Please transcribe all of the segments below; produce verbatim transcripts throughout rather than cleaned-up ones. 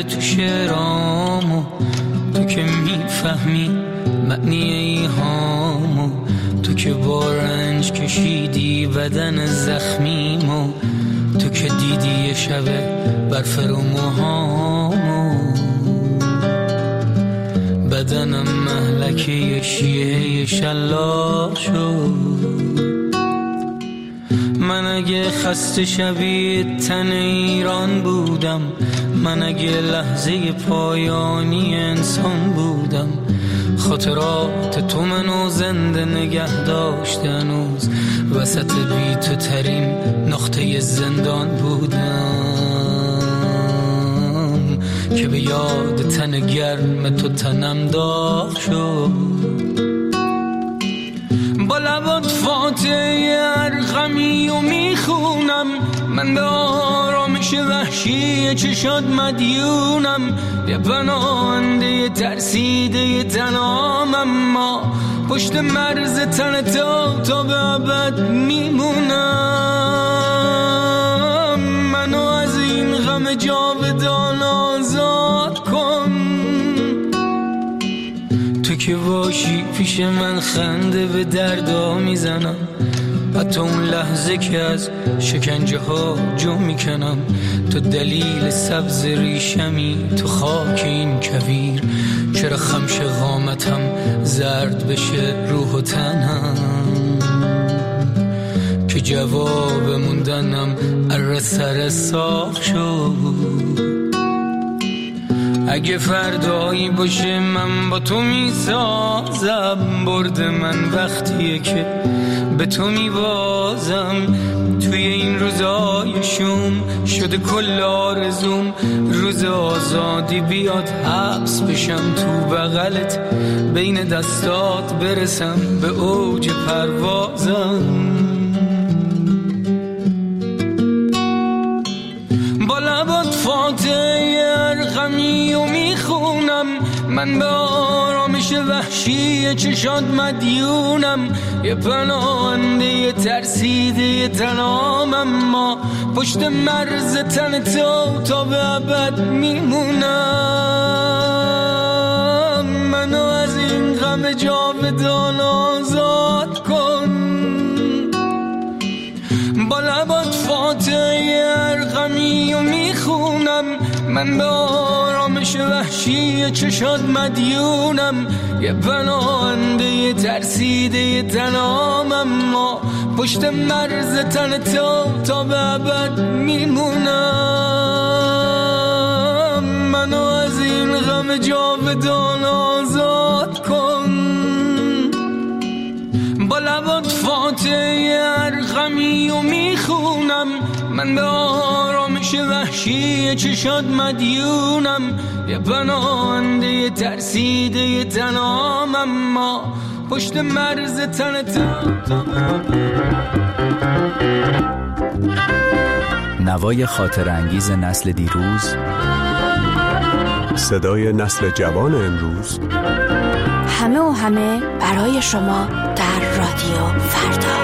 تو شعرامو، تو که میفهمی معنی ایهامو، تو که با رنج کشیدی بدن زخمیمو، تو که دیدی یه شبه برف رو موهامو، بدنم مهلکه یه شیعه شلاق شد. من اگه خسته شبیه تن ایران بودم، من اگه لحظه پایانی انسان بودم، خاطرات تو منو زنده نگه داشت هنوز، وسط بی تو ترین نقطه زندان بودم که به یاد تن گرم تو تنم داغ شد. با لبات فاتحه ارقمی و میخونم، من به آرامش وحشی چشات مدیونم، یه پناهنده ترسیده تنام، اما پشت مرز تن تو تا به ابد میمونم. منو از این غم جاودان آزاد کن، تو که باشی پیش من خنده به دردا میزنم، حتی اون لحظه که از شکنجه ها جو میکنم. تو دلیل سبز ریشمی تو خاک این کویر، چرا خمش قامتم زرد بشه روح و تنم، که جواب موندنم اره سر ساخ شد. اگه فردایی باشه من با تو میسازم، برد من وقتیه که به تو میبازم. توی این روزای شوم شده کل آرزوم، روز آزادی بیاد حبس بشم تو بغلت، بین دستات برسم به اوج پروازم. با لبات فاتحه ارقمی و میخونم، من به آرامش وحشی چشات مدیونم، یه پناهنده ترسیده تنام، اما پشت مرز تن تو تا به ابد میمونم. منو از این غم جاودان آزاد کن. با لبات فاتحه ارقمی و میخونم، من به آرامش وحشی چشات مدیونم، یه پناهنده ترسیده تنام، اما پشت مرز تن تو تا به ابد میمونم. منو از این غم جاودان آزاد کن. با لبات فاتحه ارقمی و میخونم، من به آرامش وحشی چشات مدیونم، یه پناهنده ترسیده تنام، اما پشت مرز تن تو. نوای خاطر انگیز نسل دیروز، صدای نسل جوان امروز، همه و همه برای شما در رادیو فردا.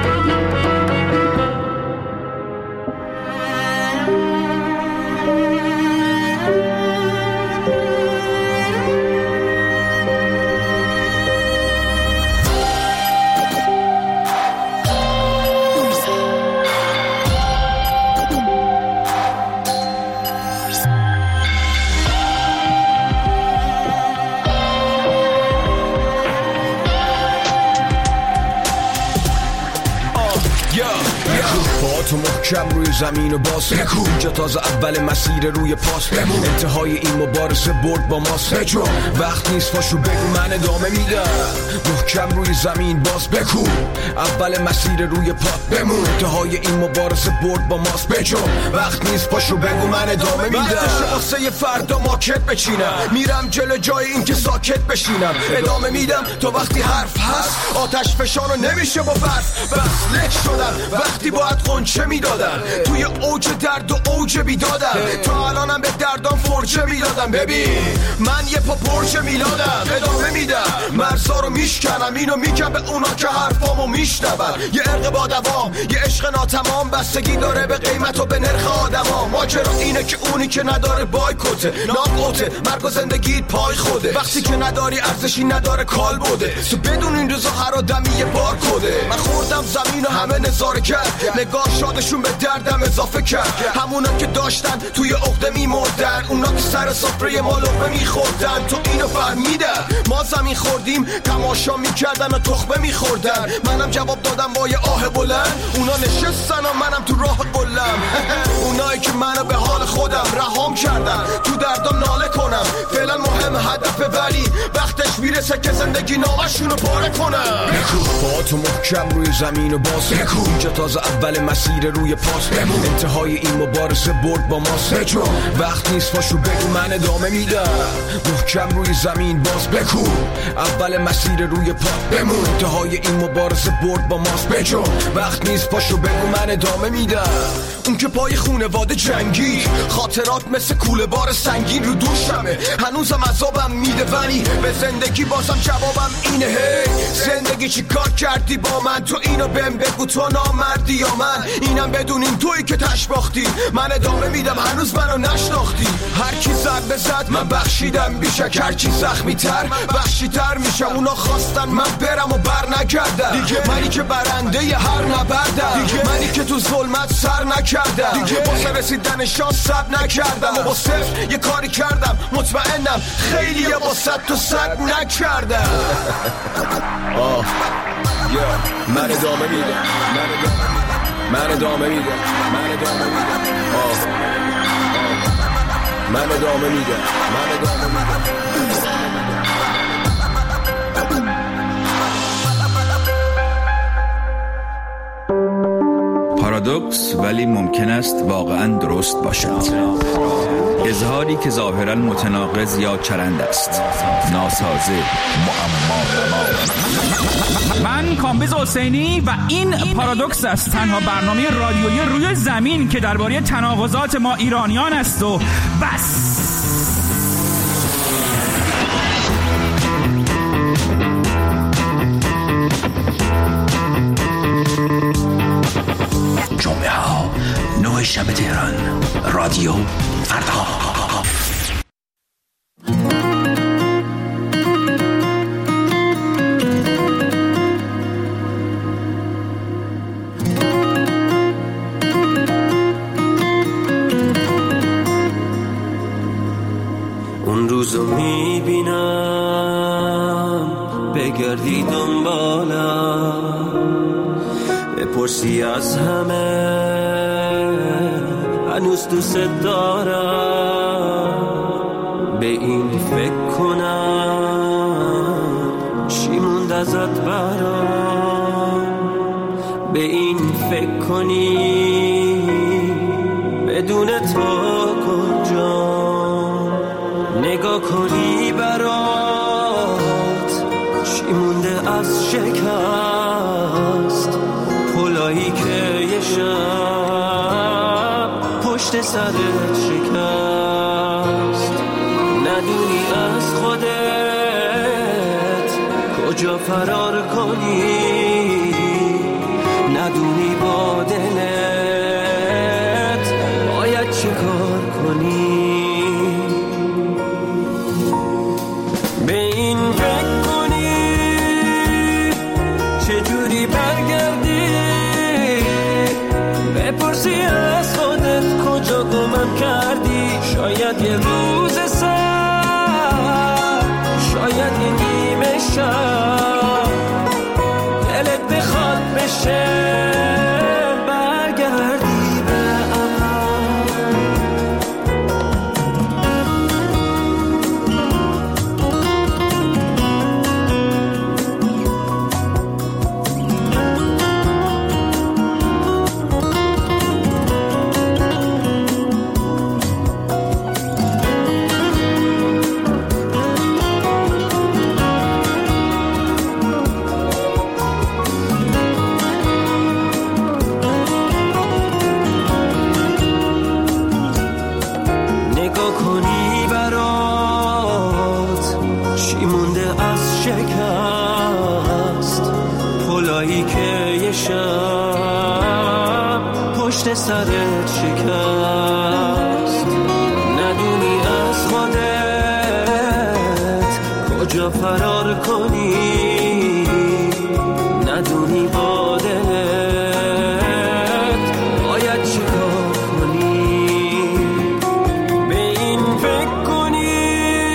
تو محکم روی زمین و باز بکو، اینجا تازه اول مسیر روی پاس بمون، انتهای این مبارزه برد با ماست بجو، وقت نیست پاشو بگو من ادامه میدم. محکم روی زمین باز بکو، اول مسیر روی پا بمون، انتهای این مبارزه برد با ماست بجو، وقت نیست پاشو بگو من ادامه میدم. وقتشه واسه یه فردا ماکت بچینم، میرم جلو جای این که ساکت بشینم، ادامه میدم تا وقتی حرف هست آتش فشانو نمیشه با برف بس لک شدن وقتی باید قنچه میدادن توی اوج درد و اوج بیدادم تا الانم به دردام فرچه میدادم ببین من یه پا پرچه میلادم ادامه میدم مرزا رو میشکنم اینو میگم به اونا که حرفامو میشنون یه عرق با دوام یه عشق ناتمام بستگی داره به قیمت و به نرخ آدما ماجرا اینه که اونی که نداره بایکوته ناقوته مرگ و زندگیت پای خوده وقتی که نداری ارزشی نداره کال بوده تو بدون این روزا هر آدمی یه بار کده من خوردم زمین و همه نظاره کرد نگاه شادشون به دردم اضافه کرد همونا که داشتن توی عقده میمردن اونا که سر سفره ما لقمه میخوردن تو اینو فهمیدن ما زمین خوردیم تماشا میکردن و تخمه میخوردن منم جواب دادم با یه آه بلند اونا نشستن و منم تو راه قلم اونایی که منو به حال خودم رهام کردن تو دردم ناله کنم فعلا مهم هدفه ولی وقتش میرسه که زندگی نامشونو پاره کنم با تو محکم روی زمین و باز اینجا تازه اول مسیر روی پاس انتهای این مبارزه برد با ماست وقت نیست پاشو بگو من ادامه میدم محکم روی زمین باز بکو اول مسیر روی پا بمون انتهای این مبارزه برد با ماست بجو وقت نیست پاشو بگو من ادامه میدم اون که پای خونواده جنگی خاطرات مثل کوله بار سنگین رو دوشمه هنوزم عذابم میده ولی به زندگی بازم جوابم اینه هی زندگی چی کار کردی با من تو اینو بهم بگو تو نامردی یا من اینم بدون این تویی که تش باختی من ادامه میدم هنوز منو نشناختی هر کی زد بزد من بخشیدم بیشک هر کی زخمی تر بخشی تر میشم اونا خواستن من برم و بر نگردم دیگه منی که برنده ی هر نبردم دیگه منی که تو ظلمت سر نکردم دیگه واسه رسیدن شانس صبر نکردم و با صفر یه کاری کردم مطمئنم خیلی یه با صد تو صد نکردم آه من ادامه میدم من ادامه میدم من ادامه میدم من ادامه میدم من ادامه میدم پارادوکس ولی ممکن است واقعا درست باشد. اظهاری که ظاهرا متناقض یا چرند است، ناسازه، معما نما. من کامبیز حسینی و این پارادوکس است، تنها برنامه رادیویی روی زمین که درباره تناقضات ما ایرانیان است و بس. جمعه ها نه شب تهران، رادیو فردا. اون روزو میبینم بگردی دنبالم، بپرسی از همه هنوز دوست دارم، به این فکر کنم چی موند ازت برام، به این فکر کنی بدون تو کجا، نگاه کنی برات چی مونده از شکست، پلایی که یه شب پشت سرت شکست، ندونی از خودت کجا فرار کنی، ندونی با دلت باید چه کار کنی، به این فکر کنی چجوری برگردی، بپرسی از خودت کجا گمم کردی، شاید یه روز سر، شاید یه نیمه شب دلت بخواد بشه برگردی به گلایی که یه شب پشت سرت شکست، ندونی از خودت کجا فرار کنی، ندونی با دلت باید چی کار کنی. به این فکر کنی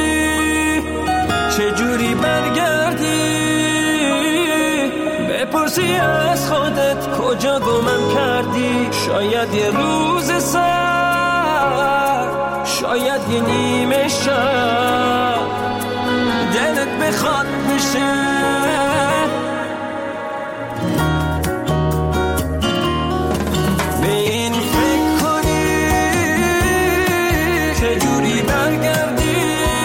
چجوری برگردی، بپرسی از خودت کجا گمم کردی. شاید یه روز سر، شاید یه نیمه شب دلت بخواد بشه. به این فکر کنی چجوری برگردی،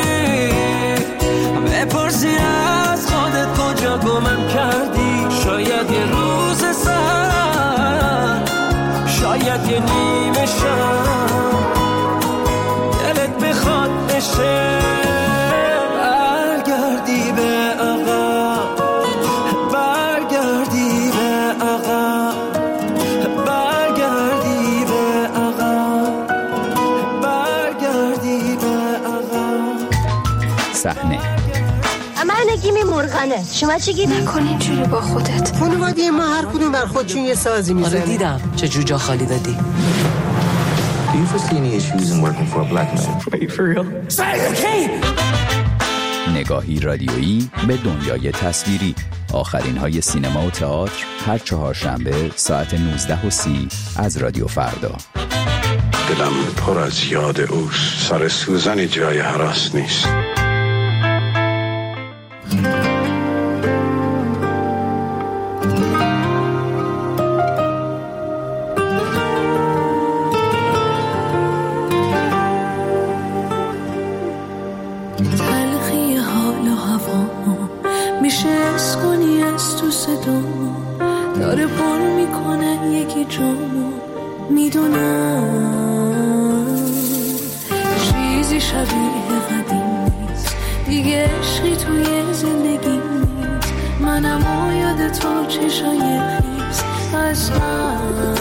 بپرسی از خودت کجا گمم کردی. شاید یه روز سر، شاید یه نیمه شب دلت بخواد بشه. برگردی به عقب، برگردی به عقب، برگردی به عقب، برگردی به عقب. صحنه من نگیمی مرغنه، شما چی گی نکنی اینجوری با خودت. خانواده ما هر کدوم بر خودشون یه سازی میزنه. آره دیدم چه جور جا خالی دادی. Do you foresee any issues in working for a black man? Wait, for real? Okay. نگاهی رادیویی به دنیای تصویری. آخرین های سینما و تئاتر هر چهارشنبه ساعت نوزده و سی از رادیو فردا. دلم پر از یاد اوست، سر سوزنی جای هراس نیست. داره پر میکنه یکی جامو، میدونم چیزی شبیه قدیم نیست دیگه، عشقی توی زندگی نیست. منم و یاد تو چشای خیز از من.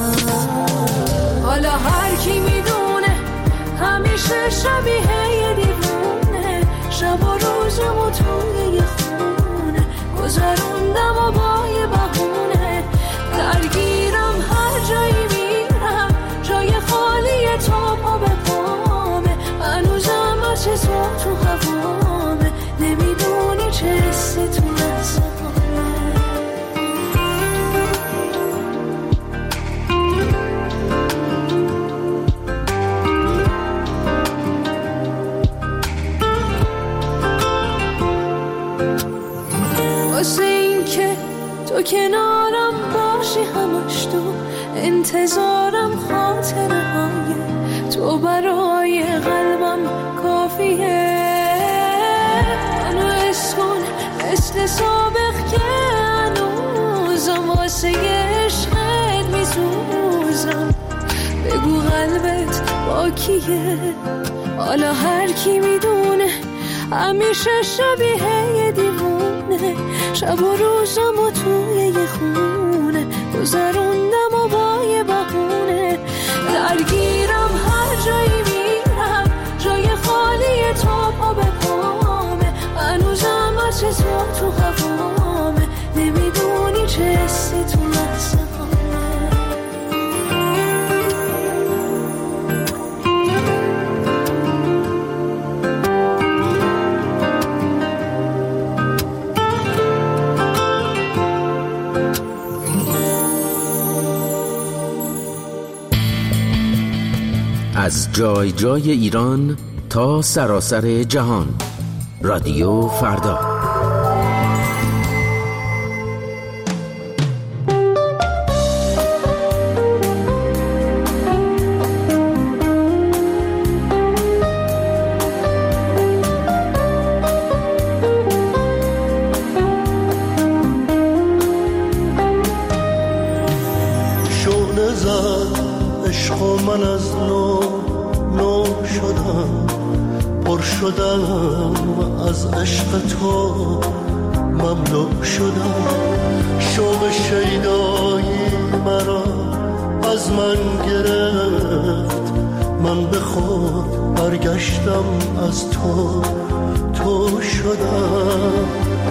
حالا هر کی میدونه همیشه شبیه یه دیوونه، شب و روزمو توی یه خونه گذروندم و با یه بهونه. درگیرم هر جایی میرم، جای خالی تو پا به پامه. هنوزم از چه تو هوامه، نمیدونی چه حسی تو لحظه واسه این که تو کنارم باشی همش، تو انتظارم خاطره های تو برای قلبم کافیه. منو اسکن مثل سابق که هنوزم واسه عشقت میسوزم. بگو قلبت با کیه، حالا هر کی میدونه همیشه شبیه یه دیوونه. شب و روزم و توی یه خونه گذروندم و با یه بهونه. درگیرم هر جایی میرم، جای خالی تو پا به پامه. هنوزم از چه تو هوامه، نمیدونی چه حسی تو لحظه از جای جای ایران تا سراسر جهان، رادیو فردا. شعله زد عشق و من از نو نو شدم، پر شدم و از عشق تو مملو شدم. از من گرفت، من به خود برگشتم از تو تو شدم.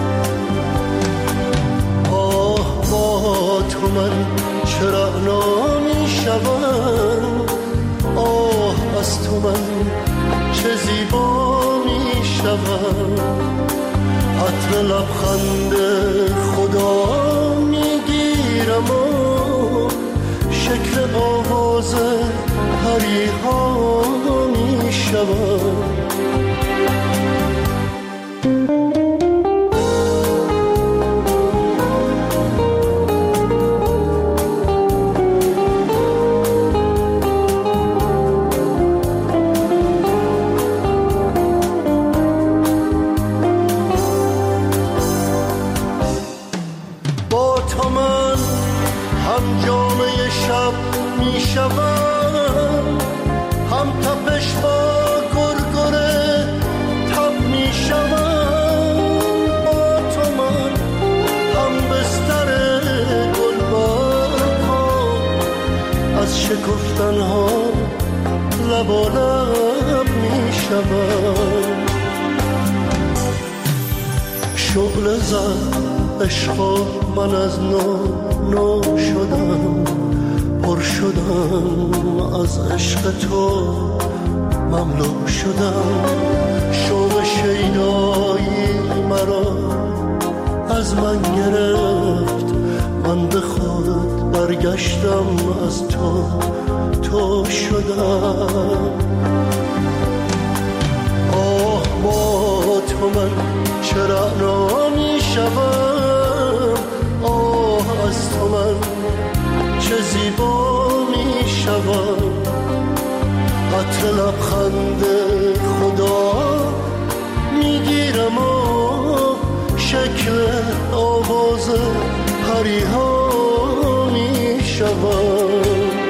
آه با تو من چرا نمی شوم، آه از تو من چه زیبا می شوم. عطر لبخند خدا می گیرم و شکل آواز پریها می شوم. شکفتنها لب و لب می شود. شعله زد عشقا من از نو نو شدم، پر شدم از عشق تو مملو شدم. شوق شیدایی مرا از من گرفت، من به خود برگشتم از تو تو شدم. آه با تو من چرا نمی شوم، آه از تو من چه زیبا می شوم. عطر لبخند خدا می گیرم و شکل آواز پریها می شوم.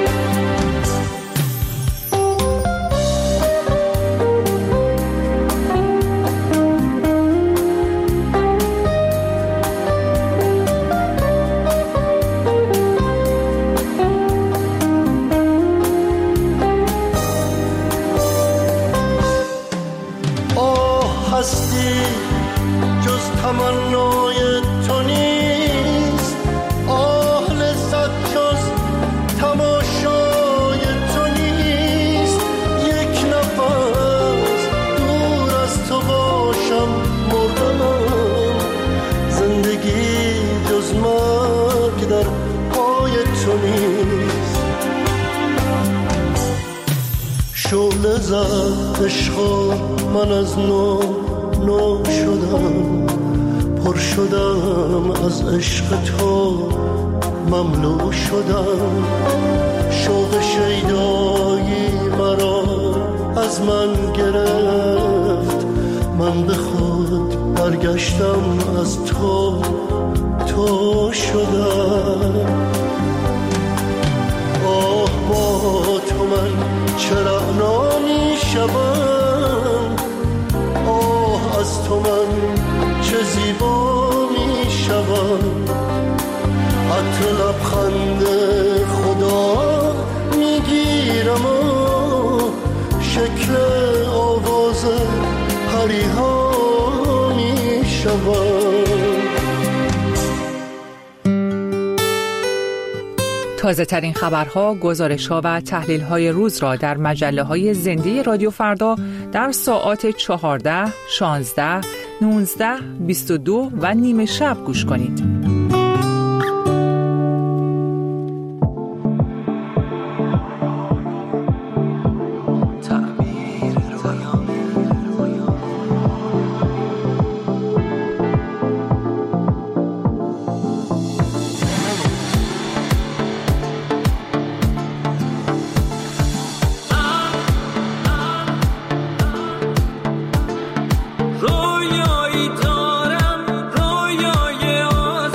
آه هستی جز تمنای تو نیست، آه لذت جز تماشای تو نیست. یک نفس دور از تو باشم مردم، زندگی جز مرگ در پای تو نیست. شعله زد عشقا من از نو نو شدم، پر شدم از عشق تو مملو شدم. شوق شیدایی مرا از من گرفت، من به خود برگشتم از تو تو شدم. آه با تو من چرا نمی شوم، آه از تو من چه زیبا می شوم. عطر لبخند خدا می گیرم و شکل آواز پریها می شوم. تازه ترین خبرها، گزارش‌ها و تحلیل‌های روز را در مجله‌های زنده رادیو فردا در ساعات چهارده، شانزده، نوزده، بیست و دو و نیمه شب گوش کنید. رویایی دارم، رویای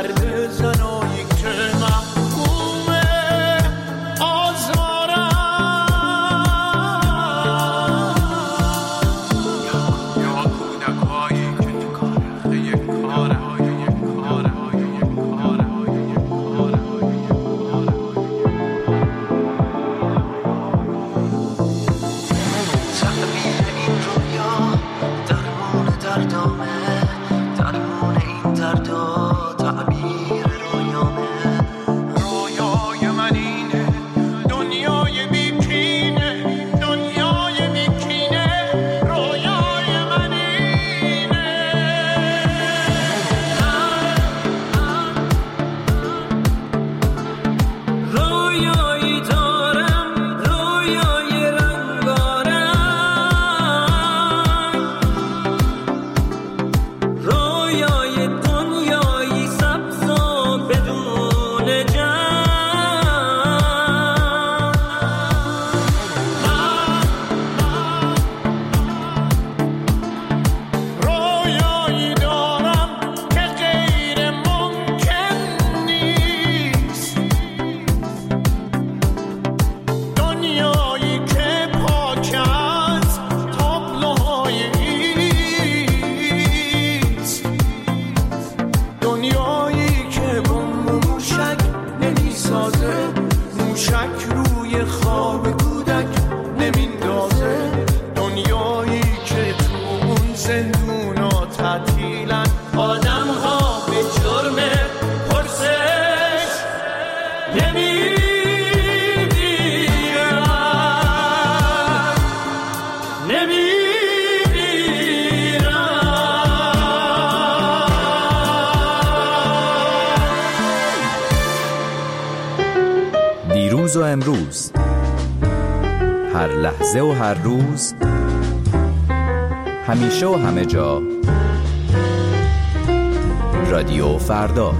درد زنایی که محکوم آزارم یا کودکایی که تو کاره یک کاره یک کاره یک کاره یک کاره تعبیر این رویا درمون دردامه درمون این دردا تعبیر رویامه رویای من اینه دنیای بیکینه دنیای بیکینه رویای من اینه رویایی دارم رویای رنگارنگ رویای دنیایی سبز و بدون جنگ رویایی دارم که غیر ممکن نیست دنیایی که پاک از تابلوهای ایست دنیایی که بمب و موشک نمیسازه موشک روی خواب کودک نمیندازه دنیایی که تو اون زندونا تعطیلن آدم ها به جرم پرسش نمیمیرن نمیمیرن دیروز و امروز، هر لحظه و هر روز، همیشه و همه جا، رادیو فردا.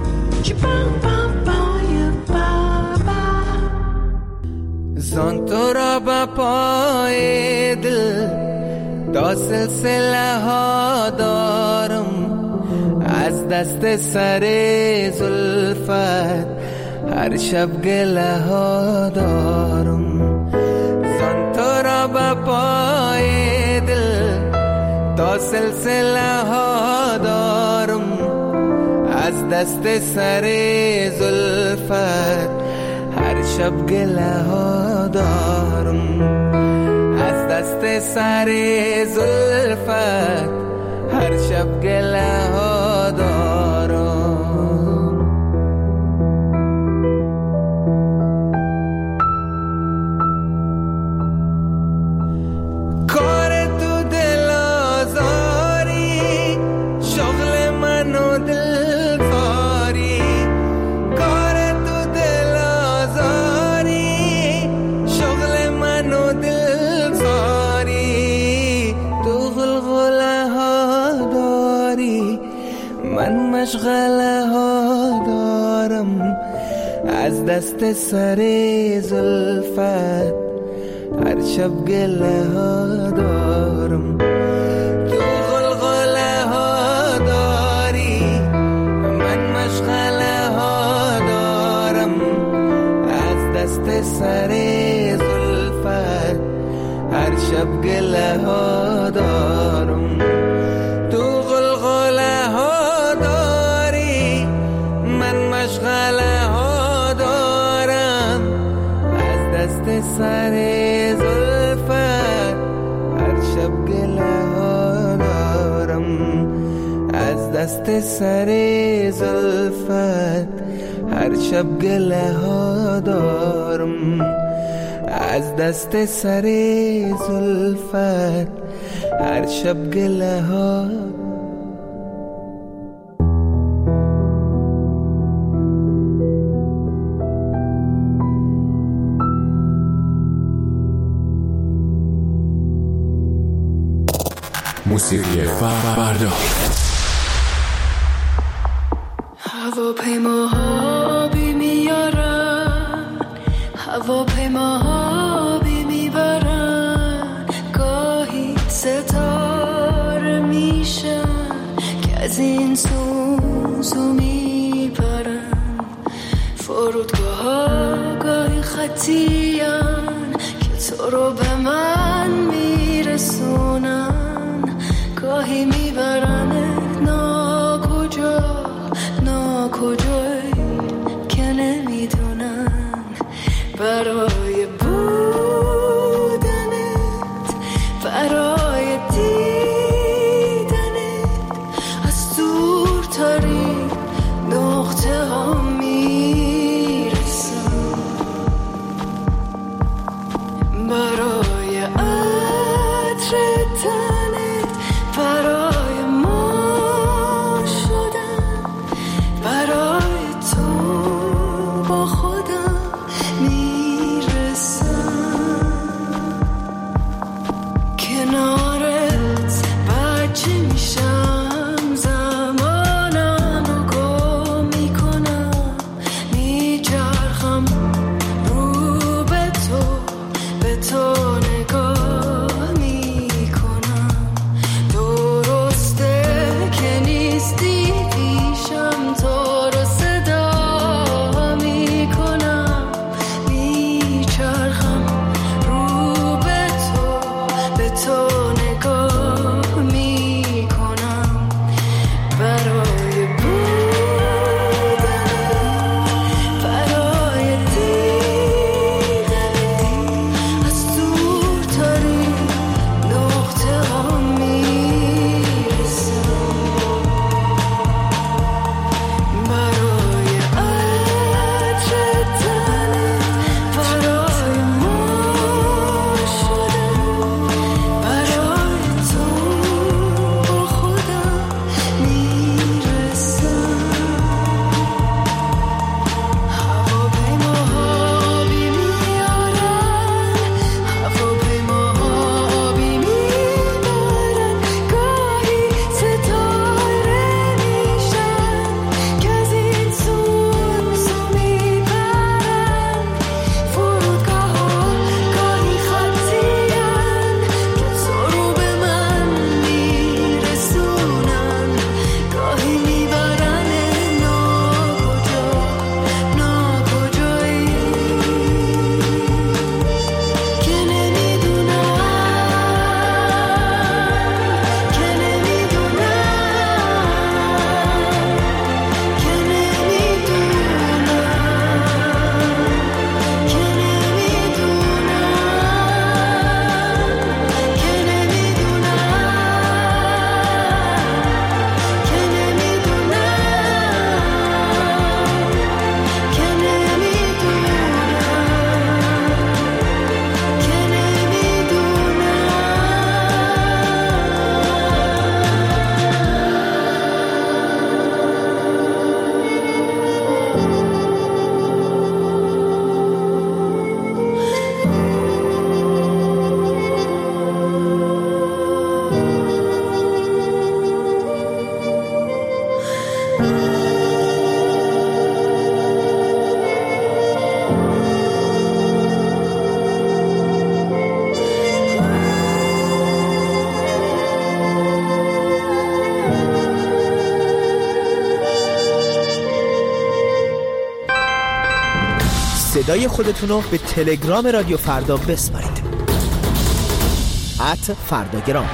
زان تو را با پای دل تا سلسله ها دارم از دست سر زلفت هر شب گله ها دارم زان تو را با پای دل تا سلسله ها دارم از دست سر زلفت هر شب گله ها دارم از دست سر زلفت هر شب گله ها دارم کار تو دل آزاری شغل من و دل فاری کار تو دل آزاری شغل من و دل فاری تو غلغله ها داری من مشغله ها دارم از دست سر زلفت هر شب گله ها دارم تو غلغله ها داری من مشغله ها دارم از دست سر زلفت هر شب گله ها دارم تو غلغله ها داری من مشغله ها دارم از دست سر زلفت هر شب گله ها دارم از دست سر زلفت هر شب گله ها دارم از دست سر زلفت هر شب گله ها موسیقی فردا هواپیماها بی میارن هواپیماها بی میبرن گاهی ستاره میشن که از این سوزو میپرن فرودگاه ها گاهی خطیان که تو رو به من میرسونن، گاهی میبرنت ناکجا ناکجایی که نمیدونن. برای بودنت، برای دیدنت از دورترین نقطه ها میرسم. برای عطر تنت، برای ما شدن، برای تو با خودم میرسم. کنارت بچه میشم، زمانم رو گم میکنم، میچرخم رو به تو، به تو نگاه میکنم. درسته که نیستی پیشم، تو رو صدا میکنم، میچرخم رو به تو، به تو نگاه میکنم. برای بودن، برای دیدن از دورترین نقطه ها میرسم. برای عطر تنت، برای ما شدن، برای تو با خودم میرسم. هواپیماها بی میارن، هواپیماها بی میبرن، گاهی ستاره میشن که از این سون سو میبرن. فرودگاه ها گاهی خطیان که تو رو به من میرسونن، گاهی میبرن ناکجا ناکجایی که نمیدونم، که نمیدونم، که صدای خودتون رو به تلگرام رادیو فردا بسپارید. ات فرداگرام.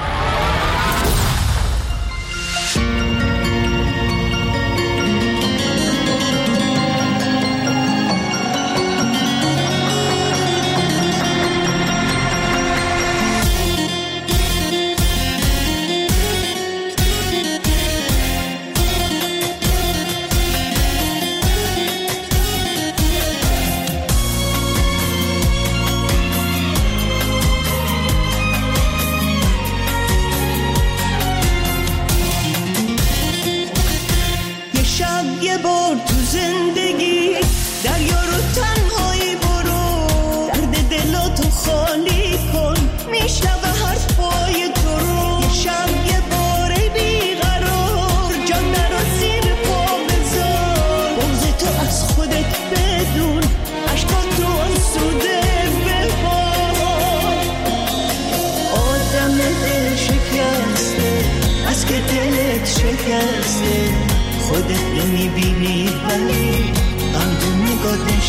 شکسته خودت نمیبینی ولی غم تو نگاه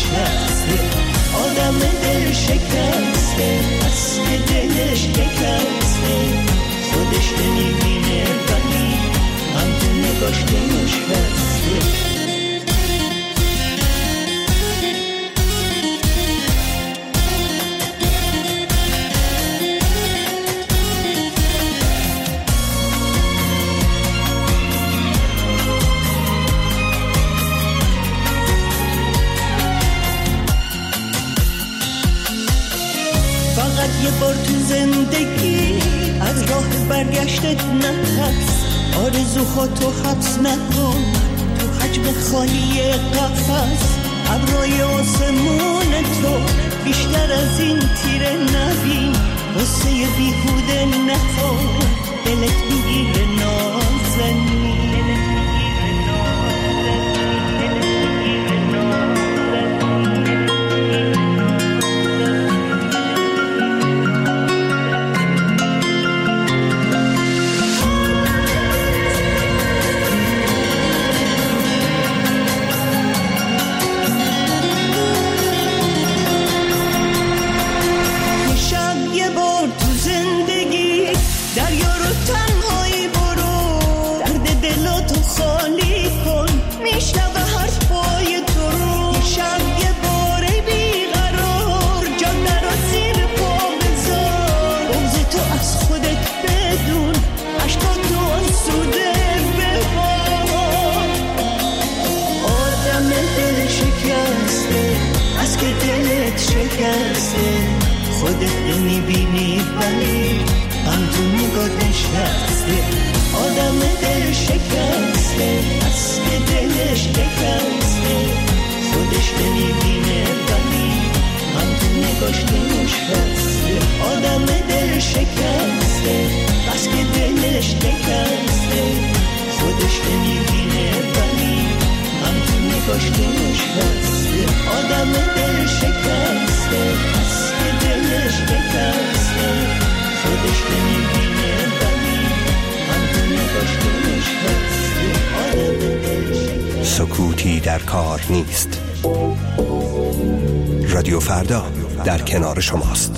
شکسته، آدم دل شکسته، بس که دلش شکسته، خودش نمیبینه ولی هم تو نگاش دلش بسته. یه بار تو زندگی از راه برگشتت نترس، آرزوهاتو حبس نکن تو حجم خالی قفس. ابرای آسمون تو بیشتر از این تیره نبین، واسه بیهوده نخور دلت میگیره نازنین. خودت نمیبینی ولی هم تو نگاه نشسته، آدم دل شکسته، از که دلش شکسته، خودش نمیبینه ولی هم تو نگاش نشسته، آدم دل شکسته، از که دلش شکسته، خودش نمیبینه ولی هم تو نگاش نشسته، آدم دل شکسته، از که دلش شکسته، خودش نمیبینه ولی هم تو نگاش نشسته، آدم دل شکسته. سکوتی در کار نیست. رادیو فردا در کنار شماست.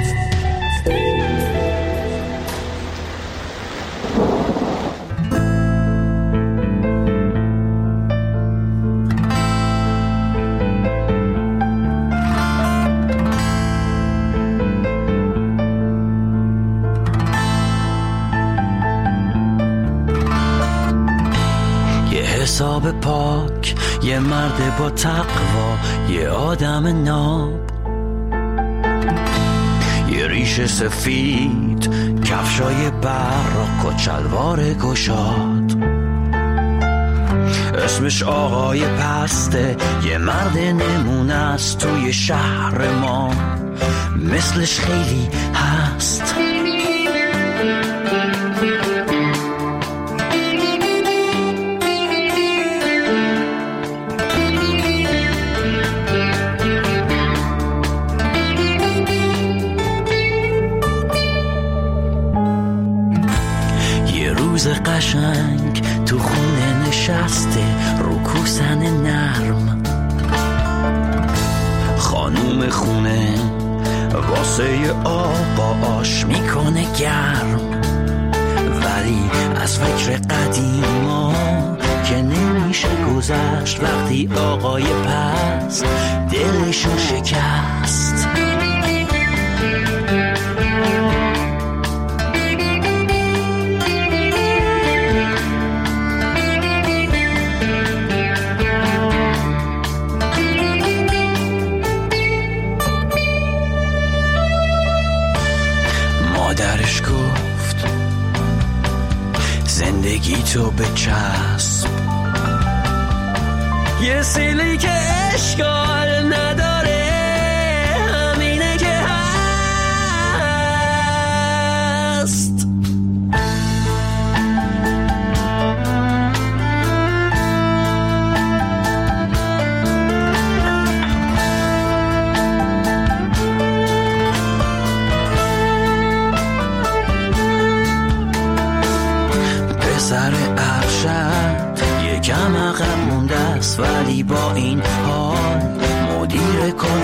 حساب پاک، یه مرد با تقوا، یه آدم ناب، یه ریش سفید، کفشای براق و چلوار گشاد. اسمش آقای پسته، یه مرد نمونه است توی شهر ما، مثلش خیلی هست. قشنگ تو خونه نشسته رو کوسن نرم، خانوم خونه واسه آب با آش میکنه گرم، ولی از فکر قدیما که نمیشه گذشت وقتی آقای پست دلشو شکست. مادرش گفت زندگی تو به چسب، یه سیلی که اشکال نداره، همینه که هست. پسر ارشد یکم عقب مونده است، ولی با این حال مدیر کل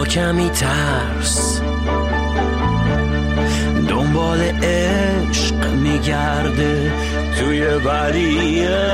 با کمی ترس دنبال عشق میگرده توی ولیه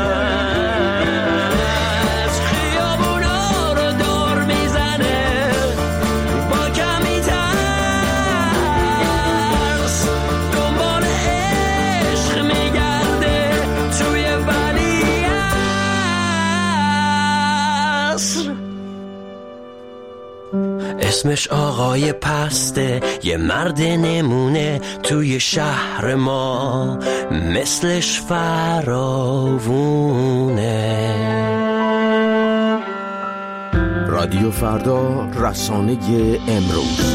اسمش آقای پسته، یه مرد نمونه توی شهر ما، مثلش فراوونه. رادیو فردا، رسانه امروز.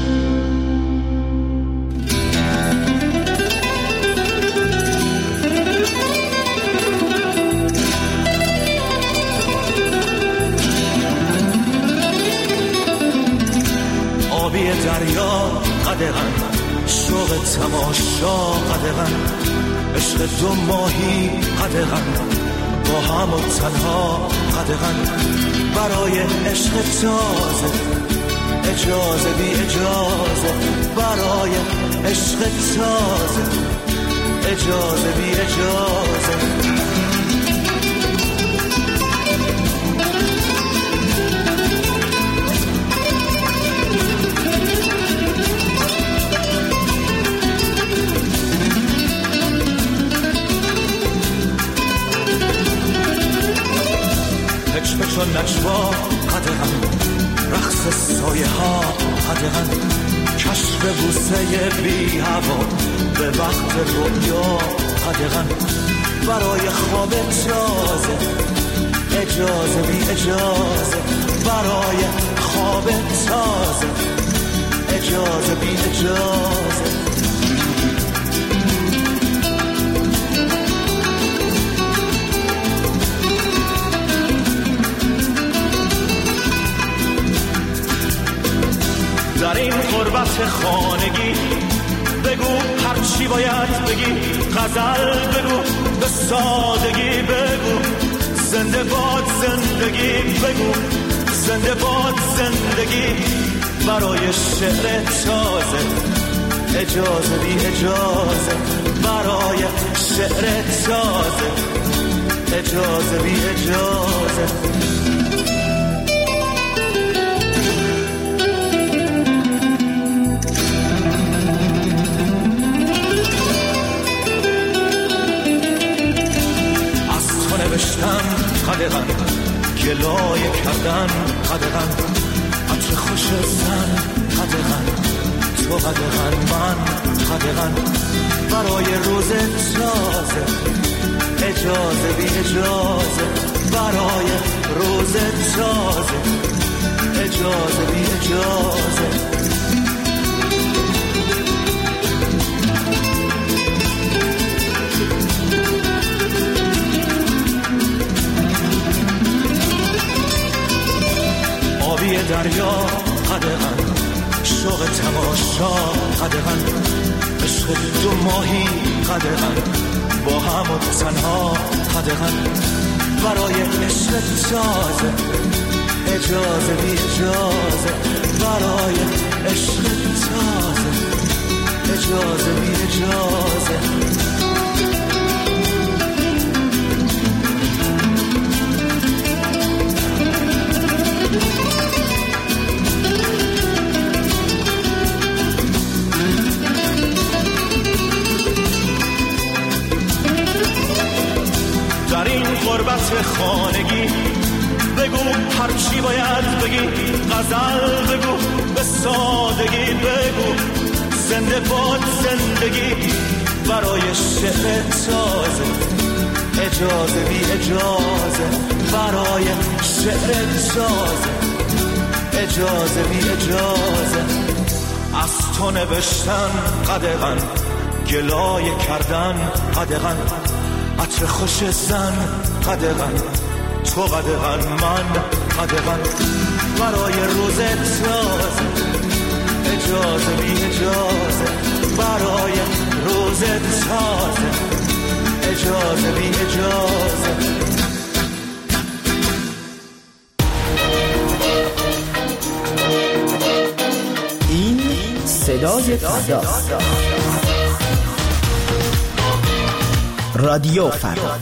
دریا قدغن، شوق تماشا قدغن، عشق دو ماهی قدغن، با هم و تنها قدغن، برای عشق تازه اجازه بی اجازه، برای عشق تازه اجازه بی اجازه. پچ و نجوا قدغن، رقص سایه ها قدغن، کشف بوسه بی هوا به وقت رویا قدغن، برای خواب تازه اجازه بی اجازه، برای خواب تازه اجازه بی اجازه. در این غربت خانگی بگو هر چی باید بگی، غزل بگو به سادگی بگو، زنده باد زندگی بگو، زنده باد زندگی، برای شعر تازه اجازه بی اجازه، برای شعر تازه اجازه بی اجازه. نوشتن قدغن، گلایه کردن قدغن، عطر خوش زن قدغن، تو قدغن من قدغن، برای روز تازه اجازه بی اجازه، برای روز تازه اجازه بی اجازه. آبی دریا قدغن، شوق تماشا قدغن، عشق دو ماهی قدغن، با هم و تنها قدغن، برای عشق تازه اجازه بی اجازه، برای عشق تازه اجازه بی اجازه. در این غربت خانگی بگو هر چی باید بگی، غزل بگو به سادگی بگو، زنده باد زندگی، برای شعر تازه اجازه بی اجازه، برای شعر تازه اجازه بی اجازه. از تو نوشتن قدغن، گلایه کردن قدغن، عطر خوش زن قدغن، تو قدغن من قدغن، برای روز تازه اجازه بی اجازه، برای روز تازه اجازه بی اجازه. صدای فردا. رادیو فردا.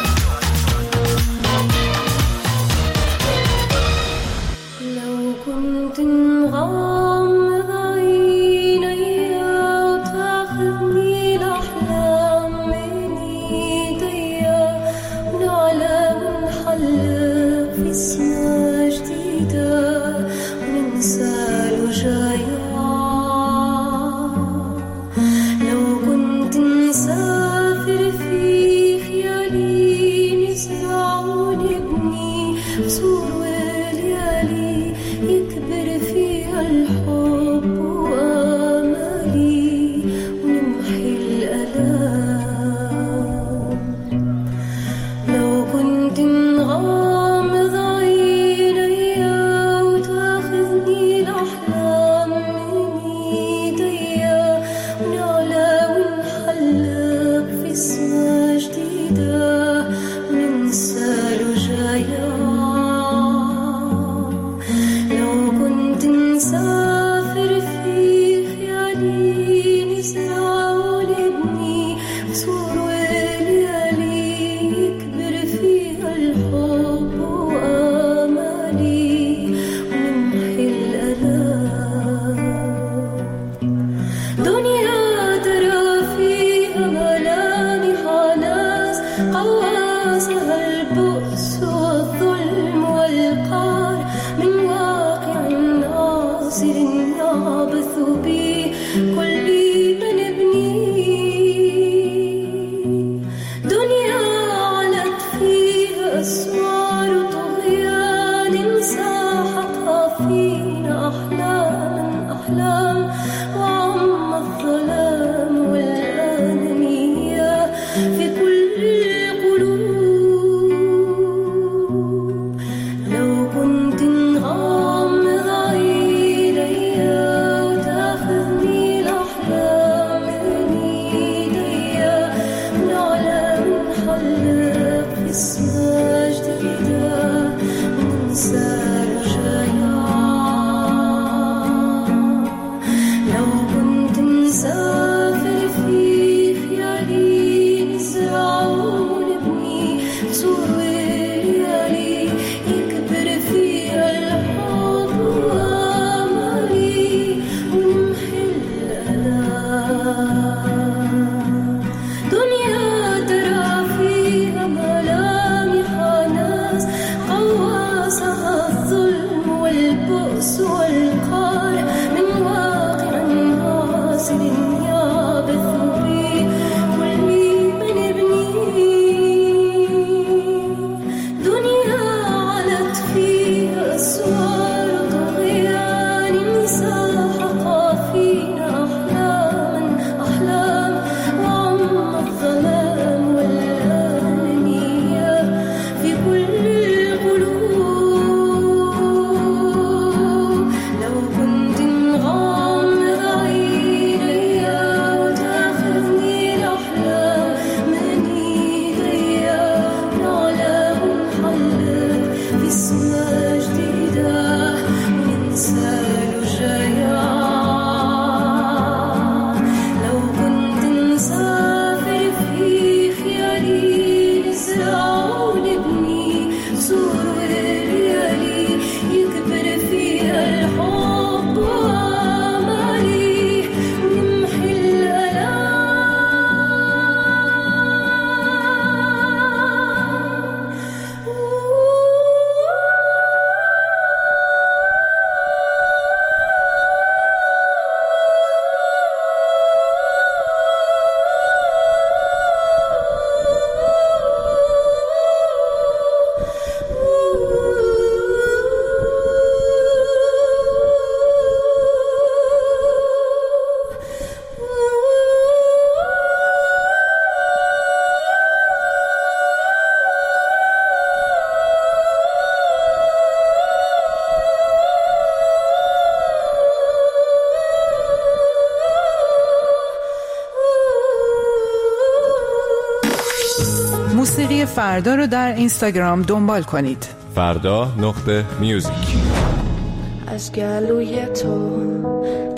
موسیقی فردا رو در اینستاگرام دنبال کنید. فردا نقطه میوزیک. از گلوی تو تا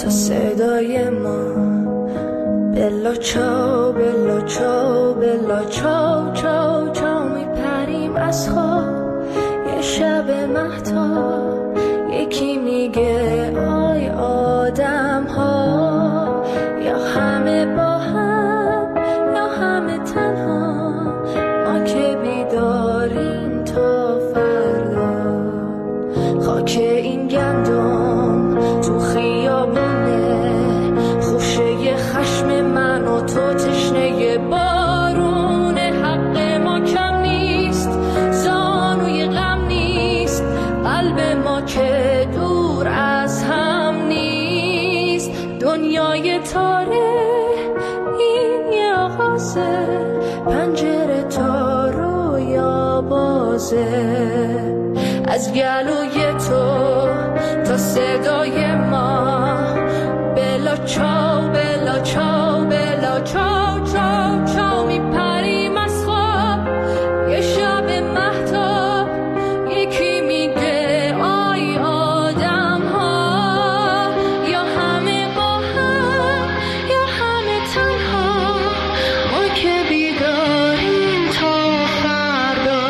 تا صدای ما بلا چاو بلا چاو بلا چاو چاو چاو میپریم از خواب. یه شب مهتاب یکی میگه آی آدم ها، یا همه با هم یا همه تنها، ما که بیداریم تا فردا. خاک این گندم تو خیابونه، خوشه خشم من و تو تشنه بارونه. حق ما کم نیست، زانوی غم نیست، قلب ما که دور از هم نیست. دنیای تاره این یه آغازه، پنجره تا رویا بازه. از گلوی تو تا صدای ما بلا چاو بلا چاو بلا چاو چاو چاو میپریم از خواب. یه شب مهتاب یکی میگه آی آدم ها، یا همه با هم یا همه تنها، ما که بیداریم تا فردا.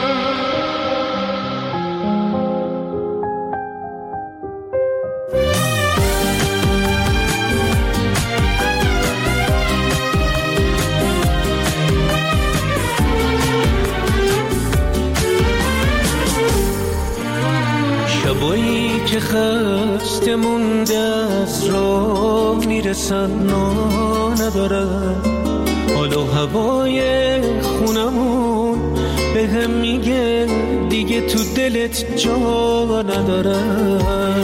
شبایی که خسته مونده از راه میرسن نا ندارن، حال و هوای خونمون به هم میگه دیگه تو دلت جا ندارن.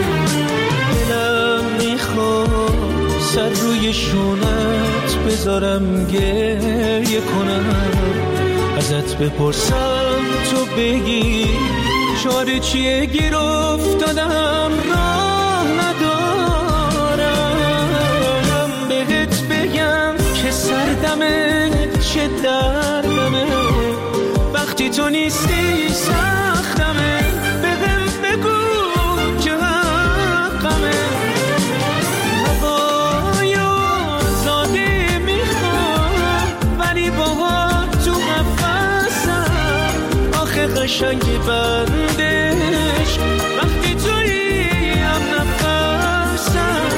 دلم میخواد سر روی شونت بذارم گریه کنم، ازت بپرسم تو بگی چاره چیه، گیر افتادم راه ندارم. بهت بگم که سردمه چه دردمه، وقتی تو نیستی سختمه. بهم بگو که حقمه، هوای آزاده میخوام ولی باهات تو قفسم. آخه قشنگ بندش وقتی توی هم نفسم.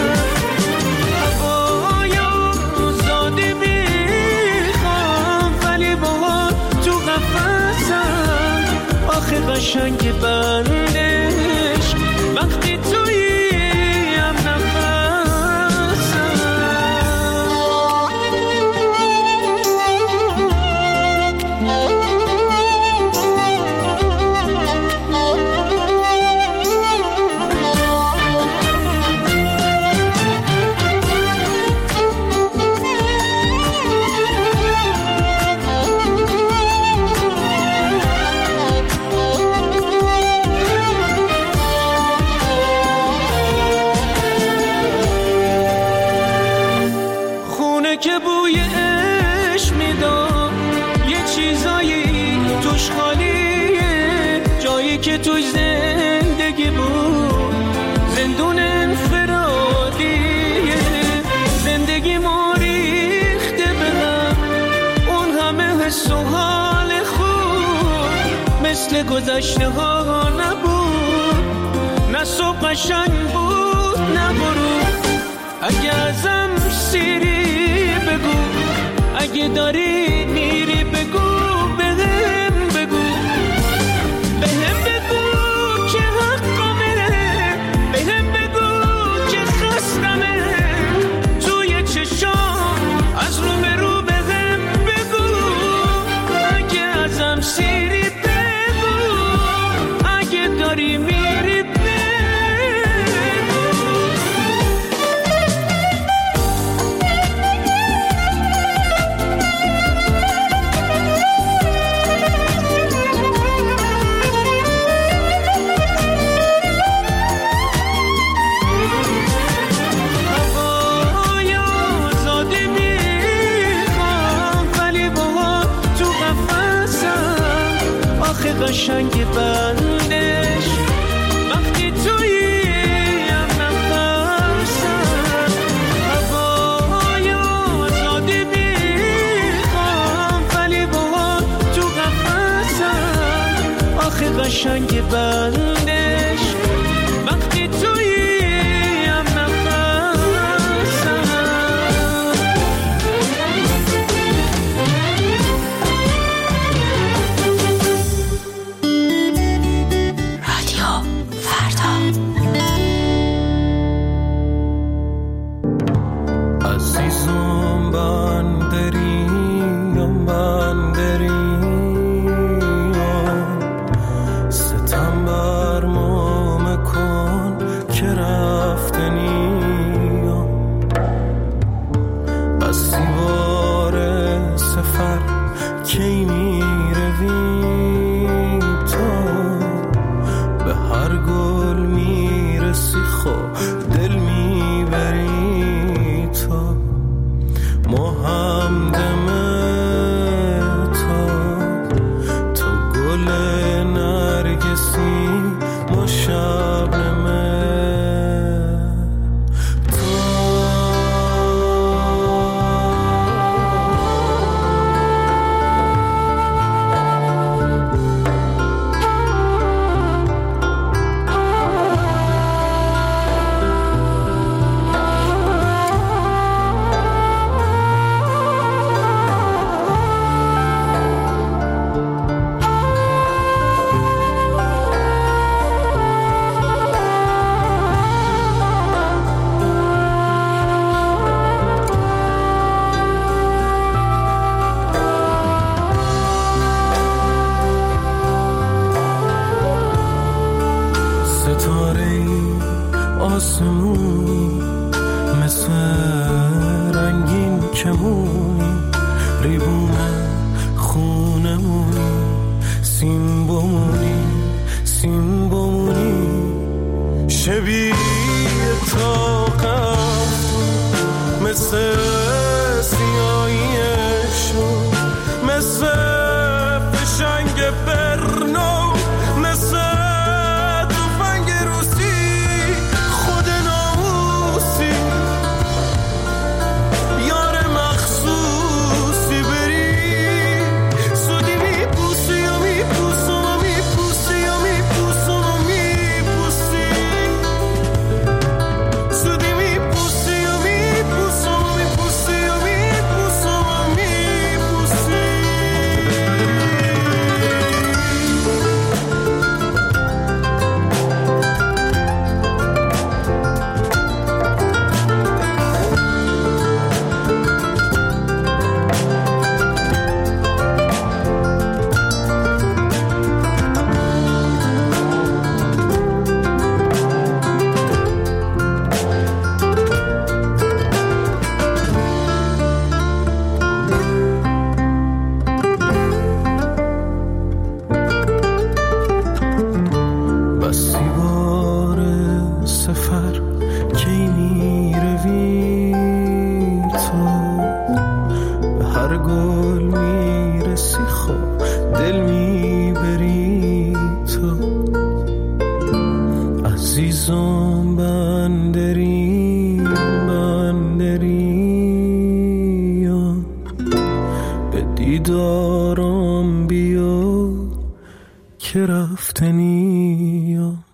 هوای آزاده میخوام ولی باهات تو قفسم. آخه قشنگ بندش وقتی توی هم نفسم. که بوی عشق میداد، یه چیزایی توش خالیه، جایی که توش زندگی بود زندون انفرادیه. زندگی ما ریخته به هم اون همه حس و حال خوب، مثل گذشته ها نبود، نه صبح قشنگ بود نه غروب. اگه ازم سیری بگو، اگه داری میری بگو، بهم بگو بهم بگو که حقمه، بهم بگو که خستمه. توی چشام از رو به رو بهم بگو، اگه ازم سیری بگو، اگه داری میری بگو. قشنگ بندش وقتی توی هم نفسم. قشنگ بندش وقتی تویی هم نفسم. رادیو فردا. عزیزم بندریم بندریم ستم بر ما مکن که رفتنیم از سیوار سفر کی میروی تو به هر گل میرسی خو دل میبری تو ما همدم تو تو گل نرگسی ما شبنمه آسمونی مثل رنگین کمونی ریبونه خونمونی سیم بمونی سیم بمونی شبیه طاقم مثل سیاهیشون مثل فشنگ برنو مثل تفنگ روسی خود ناموسی یار مخصوصی بری سودی میپوسی یا میپوسم و میپوسی یا میپوسم و میپوسی سودی میپوسی یا میپوسم و میپوسی یا میپوسم و میپوسی. بسی بار سفر کی میروی تو به هر گل میرسی خو دل میبری تو عزیزم بندریم بندریم به دیدارم بیا که رفتنیم.